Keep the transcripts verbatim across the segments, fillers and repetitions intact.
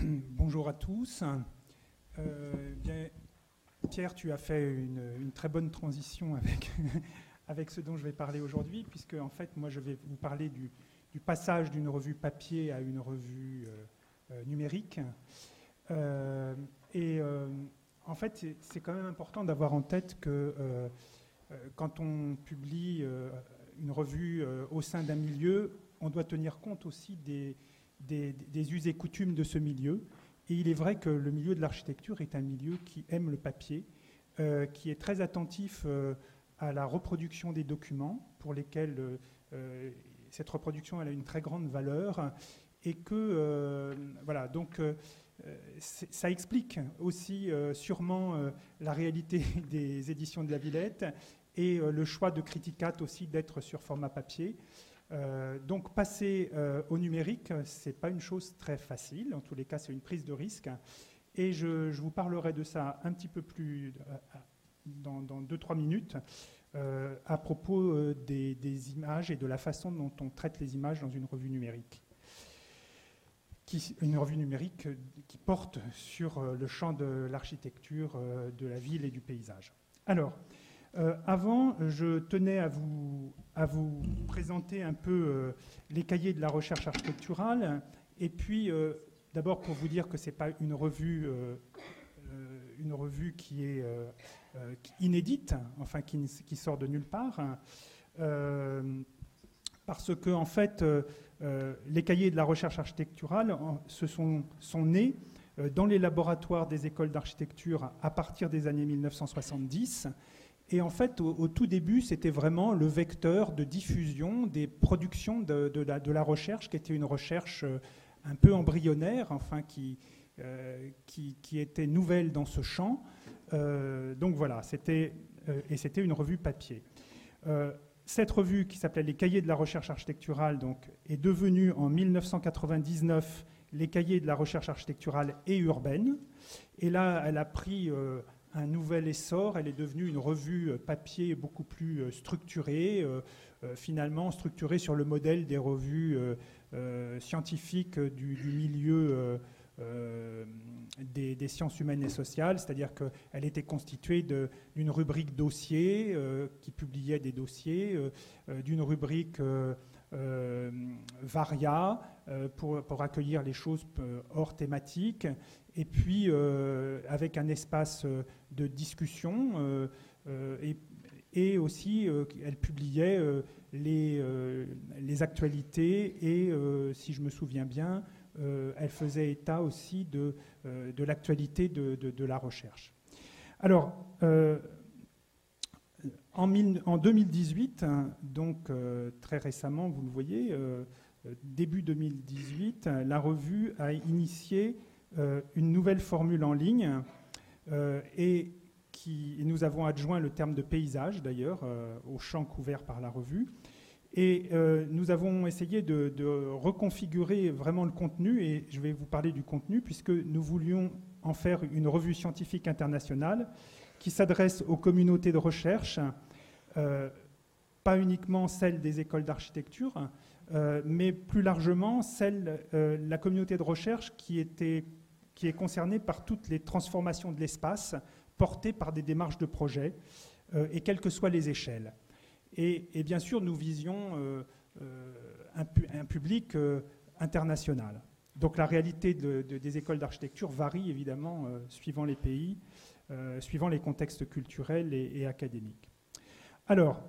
Bonjour à tous. Euh, bien, Pierre, tu as fait une, une très bonne transition avec, avec ce dont je vais parler aujourd'hui, puisque en fait, moi, je vais vous parler du, du passage d'une revue papier à une revue euh, euh, numérique. Euh, et euh, en fait, c'est, c'est quand même important d'avoir en tête que euh, euh, quand on publie euh, une revue euh, au sein d'un milieu, on doit tenir compte aussi des, des, des us et coutumes de ce milieu. Et il est vrai que le milieu de l'architecture est un milieu qui aime le papier, euh, qui est très attentif euh, à la reproduction des documents, pour lesquels euh, cette reproduction elle a une très grande valeur, et que, euh, voilà, donc euh, ça explique aussi euh, sûrement euh, la réalité des éditions de la Villette et euh, le choix de Criticat aussi d'être sur format papier. Euh, donc passer euh, au numérique, ce n'est pas une chose très facile. En tous les cas, c'est une prise de risque. Et je, je vous parlerai de ça un petit peu plus euh, dans, dans deux trois minutes euh, à propos euh, des, des images et de la façon dont on traite les images dans une revue numérique. Qui, une revue numérique qui porte sur euh, le champ de l'architecture, euh, de la ville et du paysage. Alors, Euh, avant, je tenais à vous, à vous présenter un peu euh, les cahiers de la recherche architecturale, et puis euh, d'abord pour vous dire que ce n'est pas une revue, euh, euh, une revue qui est euh, euh, inédite, enfin qui, qui sort de nulle part, euh, parce que en fait, euh, euh, les cahiers de la recherche architecturale en, se sont, sont nés euh, dans les laboratoires des écoles d'architecture à partir des années mille neuf cent soixante-dix. Et en fait, au, au tout début, c'était vraiment le vecteur de diffusion des productions de, de, la, de la recherche, qui était une recherche euh, un peu embryonnaire, enfin, qui, euh, qui, qui était nouvelle dans ce champ. Euh, donc voilà, c'était, euh, et c'était une revue papier. Euh, cette revue, qui s'appelait Les Cahiers de la recherche architecturale, donc, est devenue en mille neuf cent quatre-vingt-dix-neuf Les Cahiers de la recherche architecturale et urbaine. Et là, elle a pris... Euh, un nouvel essor, elle est devenue une revue papier beaucoup plus structurée, euh, euh, finalement structurée sur le modèle des revues euh, euh, scientifiques du, du milieu euh, euh, des, des sciences humaines et sociales, c'est-à-dire qu'elle était constituée de, d'une rubrique dossier euh, qui publiait des dossiers, euh, d'une rubrique euh, euh, varia euh, pour, pour accueillir les choses hors thématique, et puis euh, avec un espace de discussion euh, euh, et, et aussi euh, elle publiait euh, les, euh, les actualités et euh, si je me souviens bien euh, elle faisait état aussi de, euh, de l'actualité de, de, de la recherche. Alors euh, en, mille, en deux mille dix-huit, hein, donc euh, très récemment vous le voyez, euh, début deux mille dix-huit, la revue a initié Euh, une nouvelle formule en ligne euh, et, qui, et nous avons adjoint le terme de paysage d'ailleurs euh, au champ couvert par la revue et euh, nous avons essayé de, de reconfigurer vraiment le contenu et je vais vous parler du contenu puisque nous voulions en faire une revue scientifique internationale qui s'adresse aux communautés de recherche, euh, pas uniquement celles des écoles d'architecture, Euh, mais plus largement, celle, euh, la communauté de recherche qui, était, qui est concernée par toutes les transformations de l'espace portées par des démarches de projet, euh, et quelles que soient les échelles. Et, et bien sûr, nous visions euh, euh, un, pu, un public euh, international. Donc la réalité de, de, des écoles d'architecture varie évidemment euh, suivant les pays, euh, suivant les contextes culturels et, et académiques. Alors,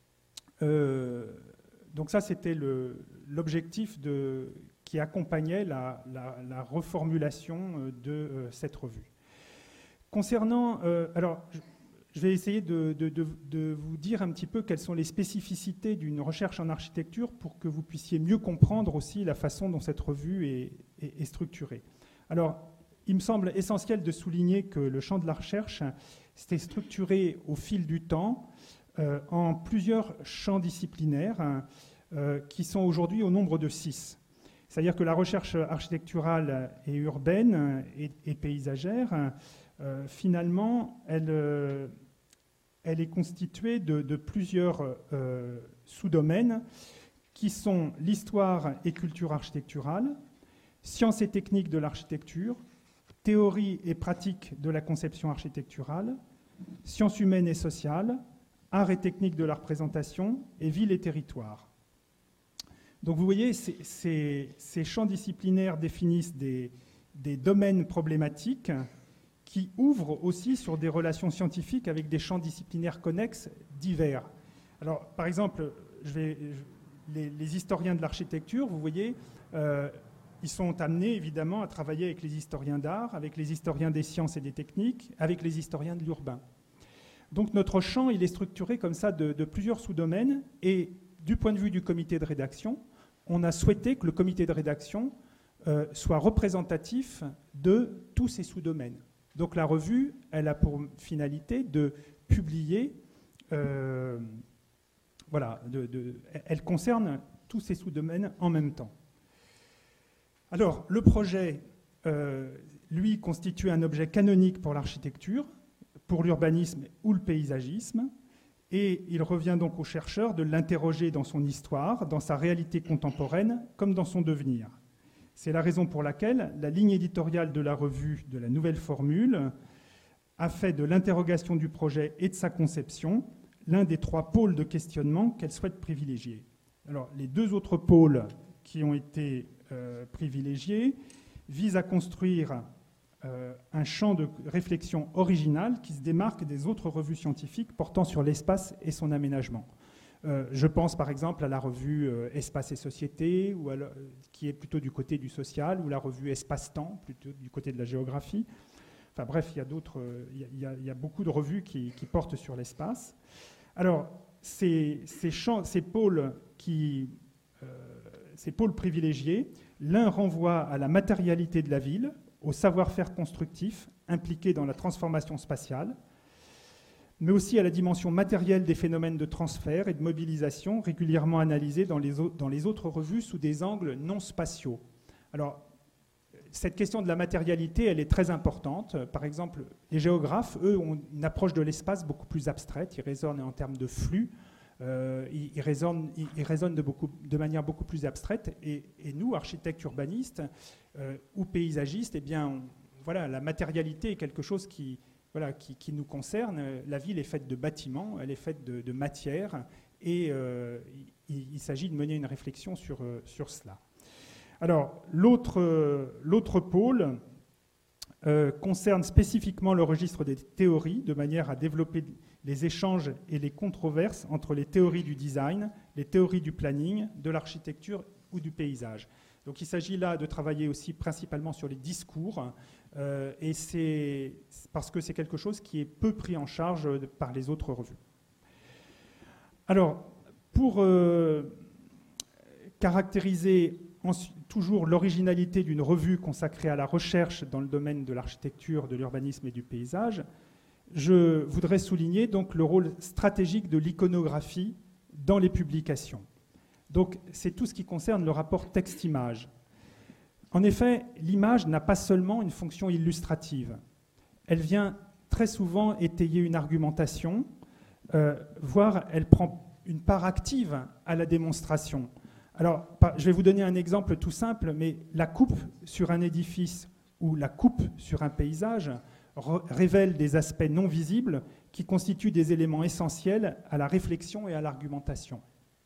euh, donc ça, c'était le, l'objectif de, qui accompagnait la, la, la reformulation de euh, cette revue. Concernant... Euh, alors, je, je vais essayer de, de, de, de vous dire un petit peu quelles sont les spécificités d'une recherche en architecture pour que vous puissiez mieux comprendre aussi la façon dont cette revue est, est, est structurée. Alors, il me semble essentiel de souligner que le champ de la recherche s'était structuré au fil du temps Euh, en plusieurs champs disciplinaires euh, qui sont aujourd'hui au nombre de six. C'est-à-dire que la recherche architecturale et urbaine et, et paysagère, euh, finalement, elle, euh, elle est constituée de, de plusieurs euh, sous-domaines qui sont l'histoire et culture architecturale, sciences et techniques de l'architecture, théorie et pratique de la conception architecturale, sciences humaines et sociales, arts et techniques de la représentation et villes et territoires. Donc vous voyez, ces, ces, ces champs disciplinaires définissent des, des domaines problématiques qui ouvrent aussi sur des relations scientifiques avec des champs disciplinaires connexes divers. Alors, par exemple, je vais, je, les, les historiens de l'architecture, vous voyez, euh, ils sont amenés évidemment à travailler avec les historiens d'art, avec les historiens des sciences et des techniques, avec les historiens de l'urbain. Donc notre champ, il est structuré comme ça de, de plusieurs sous-domaines, et du point de vue du comité de rédaction, on a souhaité que le comité de rédaction euh, soit représentatif de tous ces sous-domaines. Donc la revue, elle a pour finalité de publier, euh, voilà, de, de, elle concerne tous ces sous-domaines en même temps. Alors le projet, euh, lui, constitue un objet canonique pour l'architecture, pour l'urbanisme ou le paysagisme, et il revient donc aux chercheurs de l'interroger dans son histoire, dans sa réalité contemporaine, comme dans son devenir. C'est la raison pour laquelle la ligne éditoriale de la revue de la nouvelle formule a fait de l'interrogation du projet et de sa conception l'un des trois pôles de questionnement qu'elle souhaite privilégier. Alors, les deux autres pôles qui ont été euh, privilégiés visent à construire euh, un champ de réflexion original qui se démarque des autres revues scientifiques portant sur l'espace et son aménagement. Euh, je pense par exemple à la revue euh, Espace et Société, ou à la, qui est plutôt du côté du social, ou la revue Espace-Temps, plutôt du côté de la géographie. Enfin bref, il y a d'autres, il y a, il y a beaucoup de revues qui, qui portent sur l'espace. Alors, ces, ces, champs, ces, pôles qui, euh, ces pôles privilégiés, l'un renvoie à la matérialité de la ville, au savoir-faire constructif impliqué dans la transformation spatiale, mais aussi à la dimension matérielle des phénomènes de transfert et de mobilisation régulièrement analysés dans les, dans les autres revues sous des angles non spatiaux. Alors, cette question de la matérialité, elle est très importante. Par exemple, les géographes, eux, ont une approche de l'espace beaucoup plus abstraite. Ils raisonnent en termes de flux, euh, ils, ils, raisonnent, ils, ils raisonnent de, beaucoup, de manière beaucoup plus abstraite. Et, et nous, architectes urbanistes euh, ou paysagistes, eh bien, on, voilà, la matérialité est quelque chose qui... Voilà, qui, qui nous concerne. La ville est faite de bâtiments, elle est faite de, de matière, et euh, il, il s'agit de mener une réflexion sur, euh, sur cela. Alors, l'autre, euh, l'autre pôle euh, concerne spécifiquement le registre des théories, de manière à développer les échanges et les controverses entre les théories du design, les théories du planning, de l'architecture ou du paysage. Donc il s'agit là de travailler aussi principalement sur les discours, euh, et c'est parce que c'est quelque chose qui est peu pris en charge par les autres revues. Alors, pour euh, caractériser ensuite, toujours l'originalité d'une revue consacrée à la recherche dans le domaine de l'architecture, de l'urbanisme et du paysage, je voudrais souligner donc le rôle stratégique de l'iconographie dans les publications. Donc, c'est tout ce qui concerne le rapport texte-image. En effet, l'image n'a pas seulement une fonction illustrative. Elle vient très souvent étayer une argumentation, euh, voire elle prend une part active à la démonstration. Alors, je vais vous donner un exemple tout simple, mais la coupe sur un édifice ou la coupe sur un paysage révèle des aspects non visibles qui constituent des éléments essentiels à la réflexion et à l'argumentation.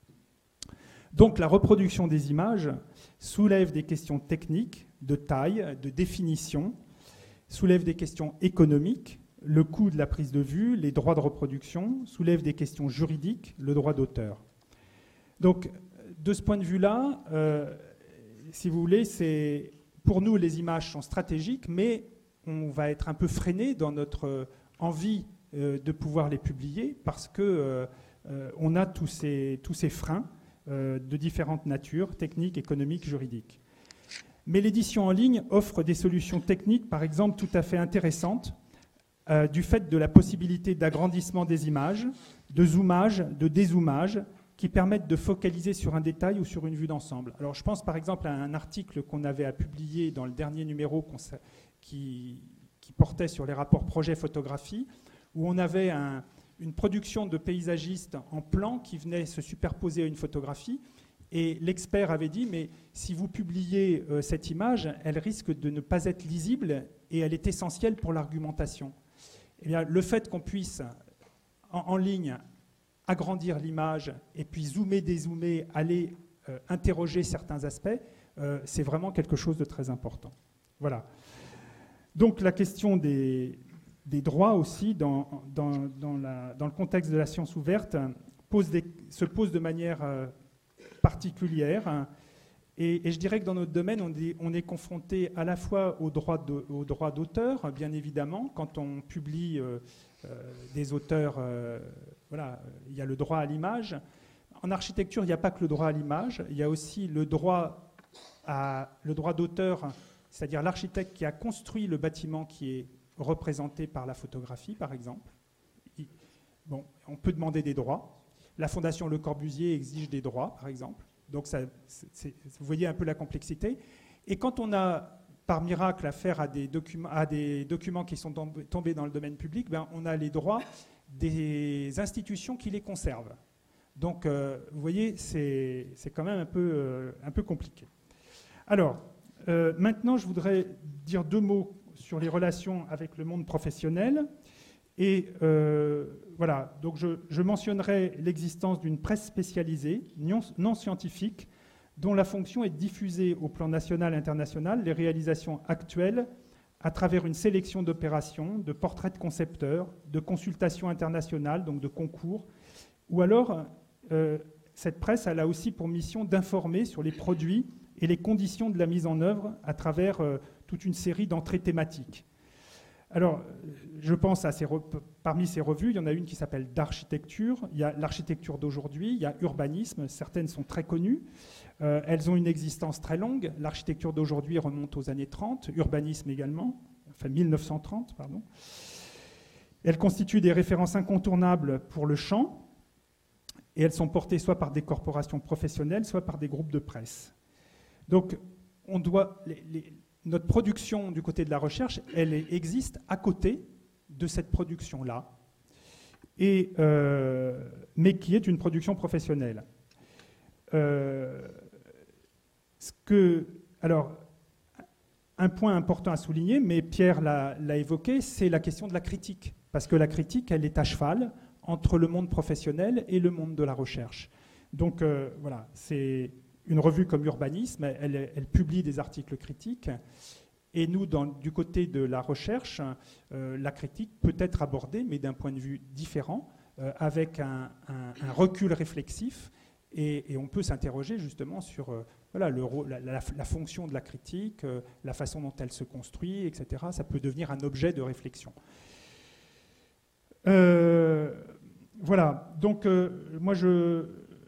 Donc la reproduction des images soulève des questions techniques, de taille, de définition, soulève des questions économiques, le coût de la prise de vue, les droits de reproduction, soulève des questions juridiques, le droit d'auteur. Donc de ce point de vue-là, euh, si vous voulez, c'est, pour nous les images sont stratégiques, mais on va être un peu freiné dans notre envie euh, de pouvoir les publier parce qu'on euh, euh, a tous ces, tous ces freins de différentes natures, techniques, économiques, juridiques. Mais l'édition en ligne offre des solutions techniques, par exemple, tout à fait intéressantes, euh, du fait de la possibilité d'agrandissement des images, de zoomage, de dézoomage, qui permettent de focaliser sur un détail ou sur une vue d'ensemble. Alors, je pense par exemple à un article qu'on avait à publier dans le dernier numéro qui, qui portait sur les rapports projet-photographie, où on avait un... une production de paysagistes en plan qui venait se superposer à une photographie, Et l'expert avait dit, mais si vous publiez euh, cette image, elle risque de ne pas être lisible et elle est essentielle pour l'argumentation. Eh bien, le fait qu'on puisse, en, en ligne, agrandir l'image et puis zoomer, dézoomer, aller euh, interroger certains aspects, euh, c'est vraiment quelque chose de très important. Voilà. Donc la question des, des droits aussi, dans, dans, dans, la, dans le contexte de la science ouverte, pose des, se pose de manière euh, particulière. Et, et je dirais que dans notre domaine, on est, on est confronté à la fois aux droits de, aux droits d'auteur, bien évidemment, quand on publie euh, euh, des auteurs, euh, voilà, il y a le droit à l'image. En architecture, il n'y a pas que le droit à l'image, il y a aussi le droit, à, le droit d'auteur, c'est-à-dire l'architecte qui a construit le bâtiment qui est représenté par la photographie, par exemple. Il, bon, on peut demander des droits. La Fondation Le Corbusier exige des droits, par exemple. Donc, ça, c'est, vous voyez un peu la complexité. Et quand on a, par miracle, affaire à des documents, à des documents qui sont tombés dans le domaine public, ben, on a les droits des institutions qui les conservent. Donc, euh, vous voyez, c'est, c'est quand même un peu, euh, un peu compliqué. Alors, euh, maintenant, je voudrais dire deux mots sur les relations avec le monde professionnel. Et euh, voilà, donc je, je mentionnerai l'existence d'une presse spécialisée, non, non scientifique, dont la fonction est de diffuser au plan national et international les réalisations actuelles à travers une sélection d'opérations, de portraits de concepteurs, de consultations internationales, donc de concours, ou alors euh, cette presse elle a aussi pour mission d'informer sur les produits et les conditions de la mise en œuvre à travers euh, toute une série d'entrées thématiques. Alors, je pense à ces re- parmi ces revues, il y en a une qui s'appelle d'architecture, il y a l'architecture d'aujourd'hui, il y a urbanisme, certaines sont très connues, euh, elles ont une existence très longue, l'architecture d'aujourd'hui remonte aux années trente, urbanisme également, enfin mille neuf cent trente, pardon. Elles constituent des références incontournables pour le champ, et elles sont portées soit par des corporations professionnelles, soit par des groupes de presse. Donc, on doit... Les, les, Notre production du côté de la recherche, elle existe à côté de cette production-là, et, euh, mais qui est une production professionnelle. Euh, ce que, alors, un point important à souligner, mais Pierre l'a, l'a évoqué, c'est la question de la critique, parce que la critique, elle est à cheval entre le monde professionnel et le monde de la recherche. Donc, euh, voilà, c'est... Une revue comme Urbanisme, elle, elle publie des articles critiques, et nous, dans, du côté de la recherche, euh, la critique peut être abordée, mais d'un point de vue différent, euh, avec un, un, un recul réflexif, et, et on peut s'interroger justement sur euh, voilà, le, la, la, la fonction de la critique, euh, la façon dont elle se construit, et cetera. Ça peut devenir un objet de réflexion. Euh, voilà, donc euh, moi je...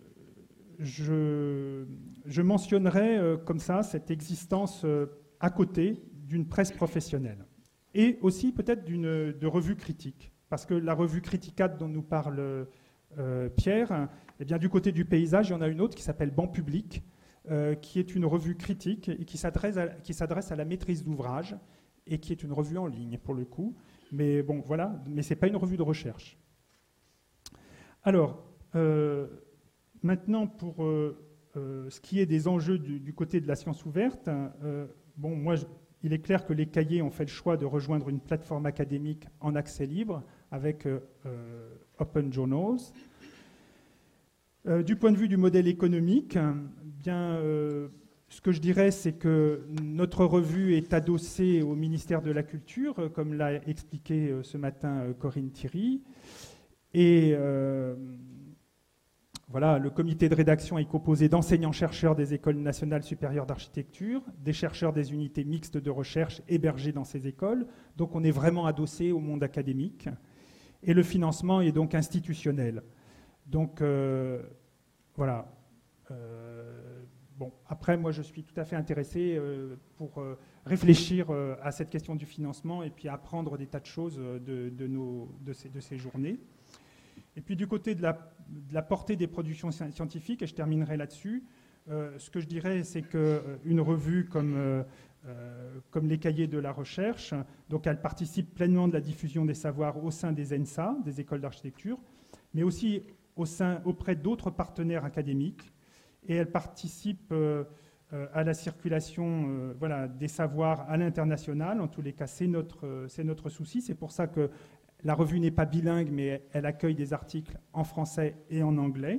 Je, je mentionnerai euh, comme ça cette existence euh, à côté d'une presse professionnelle et aussi peut-être d'une, de revues critiques, parce que la revue Criticade dont nous parle euh, Pierre, eh bien, du côté du paysage, il y en a une autre qui s'appelle Banc Public, euh, qui est une revue critique et qui s'adresse à, qui s'adresse à la maîtrise d'ouvrage et qui est une revue en ligne pour le coup, mais bon voilà, mais c'est pas une revue de recherche. Alors, euh, maintenant, pour euh, euh, ce qui est des enjeux du, du côté de la science ouverte, euh, bon, moi, je, il est clair que les cahiers ont fait le choix de rejoindre une plateforme académique en accès libre avec euh, Open Journals. Euh, du point de vue du modèle économique, bien, euh, ce que je dirais, c'est que notre revue est adossée au ministère de la Culture, comme l'a expliqué euh, ce matin euh, Corinne Thierry, et euh, voilà, le comité de rédaction est composé d'enseignants-chercheurs des écoles nationales supérieures d'architecture, des chercheurs des unités mixtes de recherche hébergés dans ces écoles. Donc on est vraiment adossé au monde académique. Et le financement est donc institutionnel. Donc euh, voilà. Euh, bon, après, moi je suis tout à fait intéressé euh, pour euh, réfléchir euh, à cette question du financement et puis apprendre des tas de choses de, de, nos, de, ces, de ces journées. Et puis du côté de la, de la portée des productions scientifiques, et je terminerai là-dessus, euh, ce que je dirais, c'est qu'une revue comme, euh, euh, comme les cahiers de la recherche, donc elle participe pleinement de la diffusion des savoirs au sein des ENSA, des écoles d'architecture, mais aussi au sein, auprès d'autres partenaires académiques. et elle participe euh, euh, à la circulation euh, voilà, des savoirs à l'international. En tous les cas, c'est notre, euh, c'est notre souci. C'est pour ça que la revue n'est pas bilingue, mais elle accueille des articles en français et en anglais.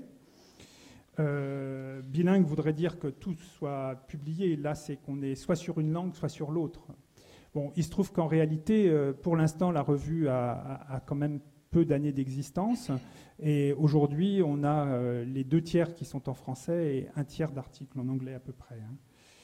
Euh, bilingue voudrait dire que tout soit publié. Là, c'est qu'on est soit sur une langue, soit sur l'autre. Bon, il se trouve qu'en réalité, euh, pour l'instant, la revue a, a, a quand même peu d'années d'existence. Et aujourd'hui, on a euh, les deux tiers qui sont en français et un tiers d'articles en anglais à peu près. Hein.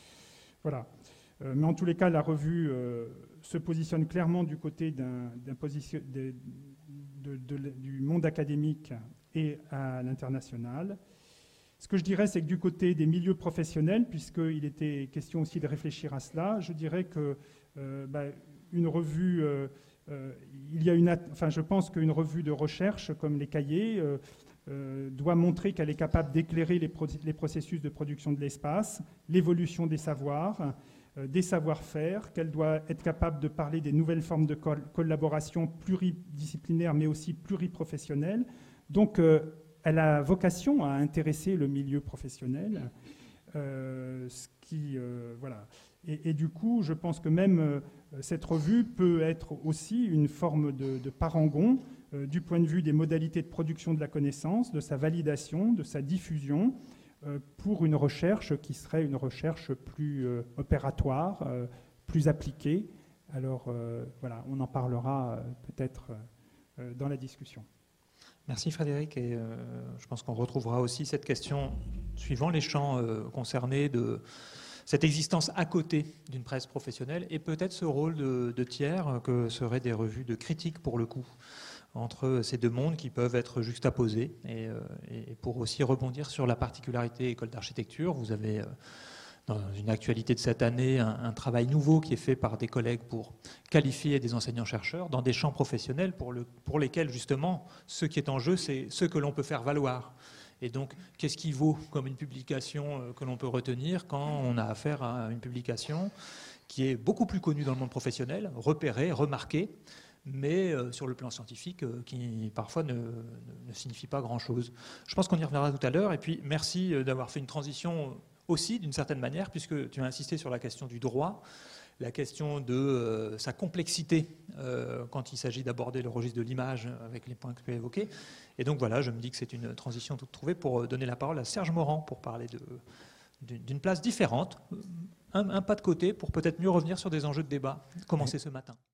Voilà. Euh, mais en tous les cas, la revue euh, se positionne clairement du côté d'un, d'un position, de, de, de, du monde académique et à l'international. Ce que je dirais, c'est que du côté des milieux professionnels, puisqu'il était question aussi de réfléchir à cela, je dirais que euh, bah, une revue, euh, euh, il y a une, enfin, je pense qu'une revue de recherche comme les cahiers euh, euh, doit montrer qu'elle est capable d'éclairer les, pro les processus de production de l'espace, l'évolution des savoirs, euh, des savoir-faire, qu'elle doit être capable de parler des nouvelles formes de co collaboration pluridisciplinaire, mais aussi pluriprofessionnelle. Donc, euh, elle a vocation à intéresser le milieu professionnel, euh, ce qui, euh, voilà. Et, et du coup, je pense que même euh, cette revue peut être aussi une forme de, de parangon euh, du point de vue des modalités de production de la connaissance, de sa validation, de sa diffusion, euh, pour une recherche qui serait une recherche plus euh, opératoire, euh, plus appliquée. Alors euh, voilà, on en parlera euh, peut-être euh, dans la discussion. Merci Frédéric, et euh, je pense qu'on retrouvera aussi cette question, suivant les champs euh, concernés, de cette existence à côté d'une presse professionnelle et peut-être ce rôle de, de tiers que seraient des revues de critique pour le coup, entre ces deux mondes qui peuvent être juxtaposés. Et, euh, et pour aussi rebondir sur la particularité école d'architecture, vous avez... Euh, dans une actualité de cette année, un, un travail nouveau qui est fait par des collègues pour qualifier des enseignants-chercheurs dans des champs professionnels pour, le, pour lesquels, justement, ce qui est en jeu, c'est ce que l'on peut faire valoir. Et donc, qu'est-ce qui vaut comme une publication que l'on peut retenir quand on a affaire à une publication qui est beaucoup plus connue dans le monde professionnel, repérée, remarquée, mais euh, sur le plan scientifique, euh, qui parfois ne, ne, ne signifie pas grand-chose. Je pense qu'on y reviendra tout à l'heure. Et puis, merci d'avoir fait une transition aussi, d'une certaine manière, puisque tu as insisté sur la question du droit, la question de euh, sa complexité euh, quand il s'agit d'aborder le registre de l'image avec les points que tu as évoqués. Et donc voilà, je me dis que c'est une transition toute trouvée pour donner la parole à Serge Morand pour parler d'une place différente, un, un pas de côté pour peut-être mieux revenir sur des enjeux de débat commencés ce matin.